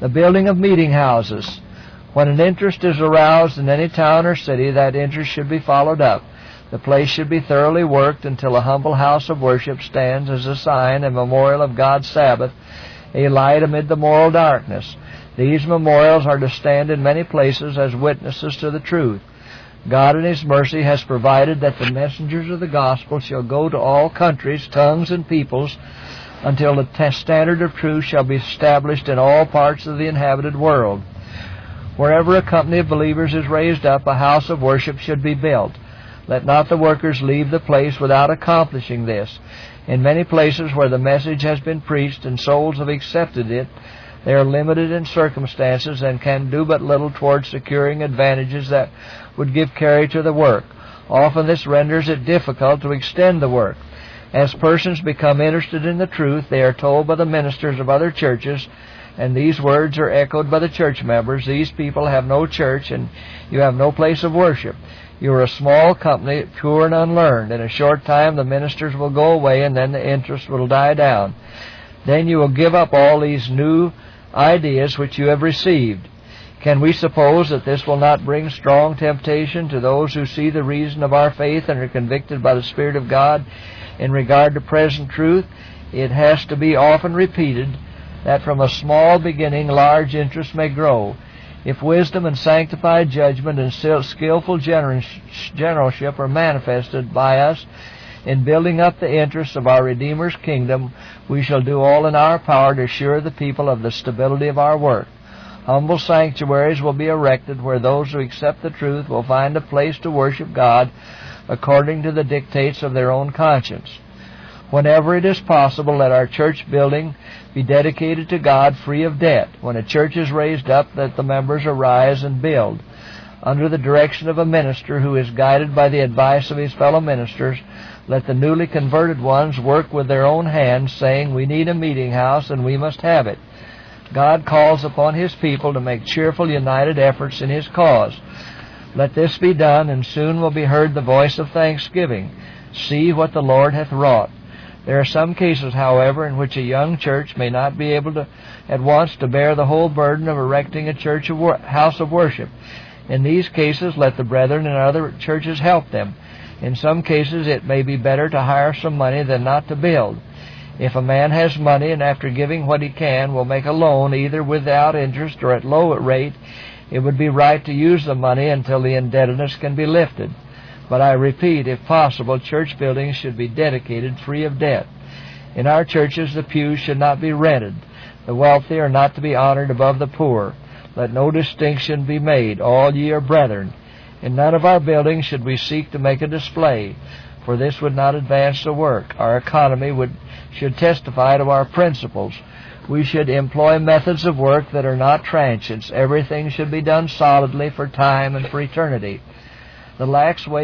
The building of meeting houses. When an interest is aroused in any town or city, that interest should be followed up. The place should be thoroughly worked until a humble house of worship stands as a sign and memorial of God's Sabbath, a light amid the moral darkness. These memorials are to stand in many places as witnesses to the truth. God in His mercy has provided that the messengers of the gospel shall go to all countries, tongues, and peoples until the standard of truth shall be established in all parts of the inhabited world. Wherever a company of believers is raised up, a house of worship should be built. Let not the workers leave the place without accomplishing this. In many places where the message has been preached and souls have accepted it, they are limited in circumstances and can do but little towards securing advantages that would give carry to the work. Often this renders it difficult to extend the work. As persons become interested in the truth, they are told by the ministers of other churches, and these words are echoed by the church members, "These people have no church, and you have no place of worship. You are a small company, pure and unlearned. In a short time the ministers will go away, and then the interest will die down. Then you will give up all these new ideas which you have received." Can we suppose that this will not bring strong temptation to those who see the reason of our faith and are convicted by the Spirit of God in regard to present truth? It has to be often repeated that from a small beginning large interest may grow. If wisdom and sanctified judgment and skillful generalship are manifested by us in building up the interests of our Redeemer's kingdom, we shall do all in our power to assure the people of the stability of our work. Humble sanctuaries will be erected where those who accept the truth will find a place to worship God according to the dictates of their own conscience. Whenever it is possible, let our church building be dedicated to God free of debt. When a church is raised up, let the members arise and build. Under the direction of a minister who is guided by the advice of his fellow ministers, let the newly converted ones work with their own hands, saying, "We need a meeting house, and we must have it." God calls upon His people to make cheerful, united efforts in His cause. Let this be done, and soon will be heard the voice of thanksgiving. "See what the Lord hath wrought." There are some cases, however, in which a young church may not be able to at once to bear the whole burden of erecting a house of worship. In these cases, let the brethren in other churches help them. In some cases, it may be better to hire some money than not to build. If a man has money and after giving what he can will make a loan either without interest or at low rate, it would be right to use the money until the indebtedness can be lifted. But I repeat, if possible, church buildings should be dedicated free of debt. In our churches, the pews should not be rented. The wealthy are not to be honored above the poor. Let no distinction be made. All ye are brethren. In none of our buildings should we seek to make a display, for this would not advance the work. Our economy should testify to our principles. We should employ methods of work that are not transients. Everything should be done solidly for time and for eternity. The lax way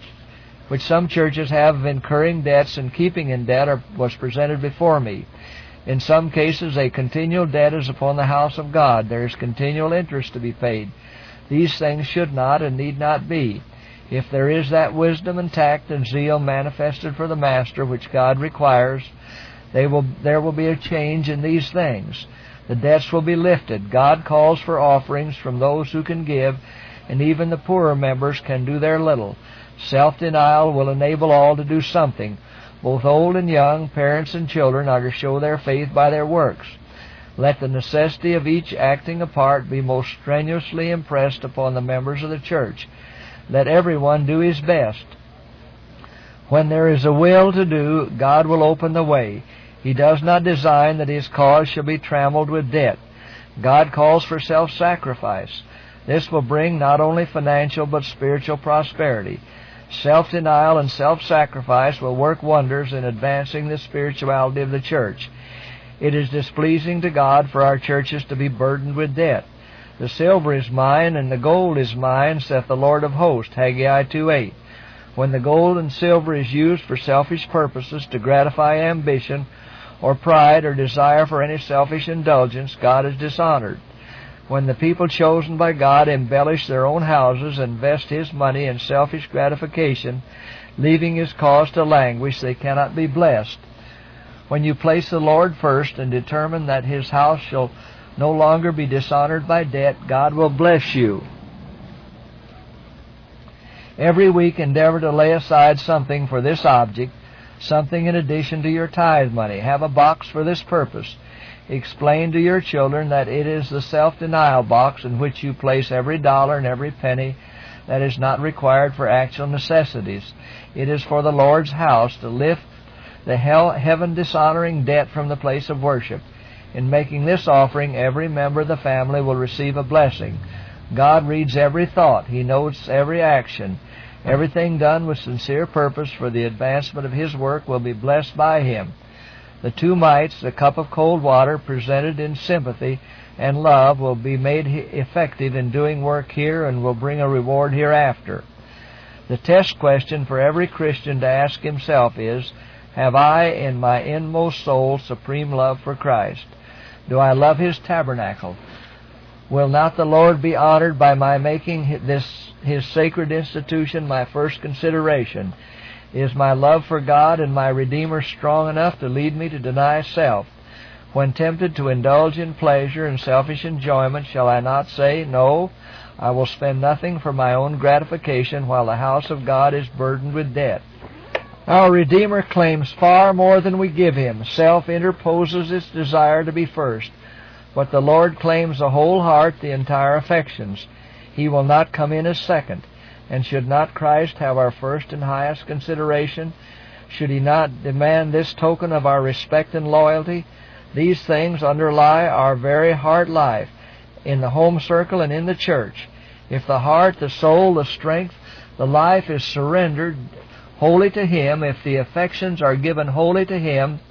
which some churches have of incurring debts and keeping in debt was presented before me. In some cases, a continual debt is upon the house of God. There is continual interest to be paid. These things should not and need not be. If there is that wisdom and tact and zeal manifested for the Master which God requires, there will be a change in these things. The debts will be lifted. God calls for offerings from those who can give, and even the poorer members can do their little. Self-denial will enable all to do something. Both old and young, parents and children are to show their faith by their works. Let the necessity of each acting a part be most strenuously impressed upon the members of the church. Let everyone do his best. When there is a will to do, God will open the way. He does not design that His cause shall be trammeled with debt. God calls for self-sacrifice. This will bring not only financial but spiritual prosperity. Self-denial and self-sacrifice will work wonders in advancing the spirituality of the church. It is displeasing to God for our churches to be burdened with debt. The silver is mine, and the gold is mine, saith the Lord of hosts, Haggai 2:8. When the gold and silver is used for selfish purposes to gratify ambition or pride or desire for any selfish indulgence, God is dishonored. When the people chosen by God embellish their own houses and invest His money in selfish gratification, leaving His cause to languish, they cannot be blessed. When you place the Lord first and determine that His house shall no longer be dishonored by debt, God will bless you. Every week endeavor to lay aside something for this object, something in addition to your tithe money. Have a box for this purpose. Explain to your children that it is the self-denial box in which you place every dollar and every penny that is not required for actual necessities. It is for the Lord's house to lift the heaven-dishonoring debt from the place of worship. In making this offering, every member of the family will receive a blessing. God reads every thought. He notes every action. Everything done with sincere purpose for the advancement of His work will be blessed by Him. The 2 mites, the cup of cold water, presented in sympathy and love, will be made effective in doing work here and will bring a reward hereafter. The test question for every Christian to ask himself is, have I in my inmost soul supreme love for Christ? Do I love His tabernacle? Will not the Lord be honored by my making this His sacred institution my first consideration? Is my love for God and my Redeemer strong enough to lead me to deny self? When tempted to indulge in pleasure and selfish enjoyment, shall I not say, no, I will spend nothing for my own gratification while the house of God is burdened with debt? Our Redeemer claims far more than we give Him. Self interposes its desire to be first. But the Lord claims the whole heart, the entire affections. He will not come in as second. And should not Christ have our first and highest consideration? Should He not demand this token of our respect and loyalty? These things underlie our very heart life, in the home circle and in the church. If the heart, the soul, the strength, the life is surrendered wholly to Him, if the affections are given wholly to Him,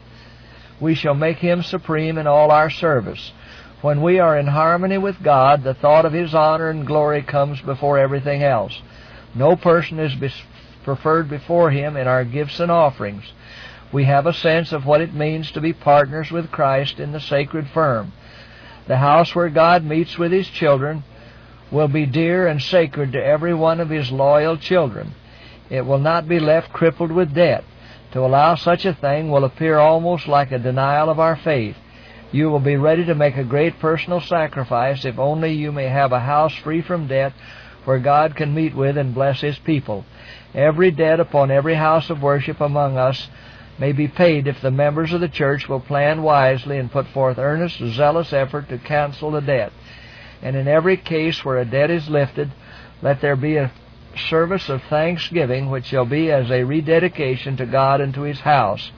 we shall make Him supreme in all our service. When we are in harmony with God, the thought of His honor and glory comes before everything else. No person is preferred before Him in our gifts and offerings. We have a sense of what it means to be partners with Christ in the sacred firm. The house where God meets with His children will be dear and sacred to every one of His loyal children. It will not be left crippled with debt. To allow such a thing will appear almost like a denial of our faith. You will be ready to make a great personal sacrifice if only you may have a house free from debt where God can meet with and bless His people. Every debt upon every house of worship among us may be paid if the members of the church will plan wisely and put forth earnest, zealous effort to cancel the debt. And in every case where a debt is lifted, let there be a service of thanksgiving which shall be as a rededication to God and to His house.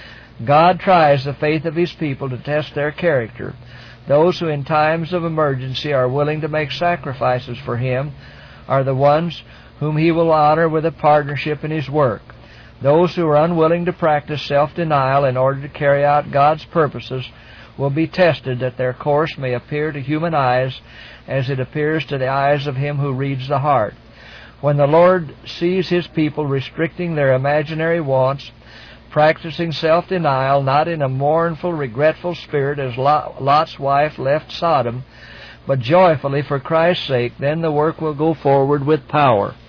God tries the faith of His people to test their character. Those who in times of emergency are willing to make sacrifices for Him are the ones whom He will honor with a partnership in His work. Those who are unwilling to practice self-denial in order to carry out God's purposes will be tested, that their course may appear to human eyes as it appears to the eyes of Him who reads the heart. When the Lord sees His people restricting their imaginary wants, practicing self-denial, not in a mournful, regretful spirit as Lot's wife left Sodom, but joyfully for Christ's sake, then the work will go forward with power.